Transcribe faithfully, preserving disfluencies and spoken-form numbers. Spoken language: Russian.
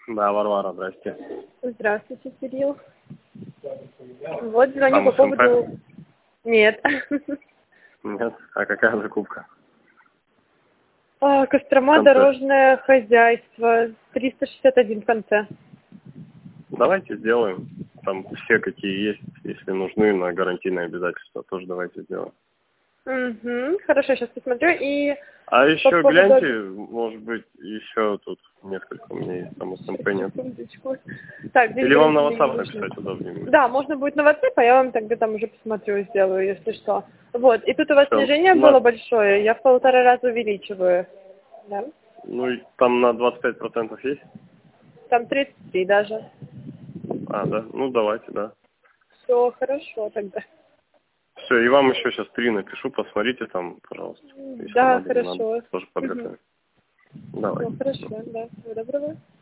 Да, Варвара, здрасте. Здравствуйте, Кирилл. Вот звоню Там по СМП? поводу... Нет. Нет? А какая закупка? А, В Кострома, конце. дорожное хозяйство, триста шестьдесят один в конце. Давайте сделаем. Там все какие есть, если нужны на гарантийные обязательства, тоже давайте сделаем. Угу. Хорошо, сейчас посмотрю. И А по еще поводу... гляньте, может быть, еще тут несколько у меня есть, там СМП нет. Секундочку. Так, здесь Или вам на гарантийные WhatsApp не нужны. написать удобнее будет? Да, можно будет на WhatsApp, а я вам тогда там уже посмотрю, сделаю, если что. Вот, и тут у вас Все. снижение На... было большое, я в полтора раза увеличиваю. Да? Ну, и там на двадцать пять процентов есть? Там тридцать три даже. А, да? Ну, давайте, да. Все хорошо тогда. Все, и вам еще сейчас три напишу, посмотрите там, пожалуйста. Если Да, надо, не надо, хорошо. тоже Угу. подготовить. Давай. Ну, хорошо, да. Всего доброго.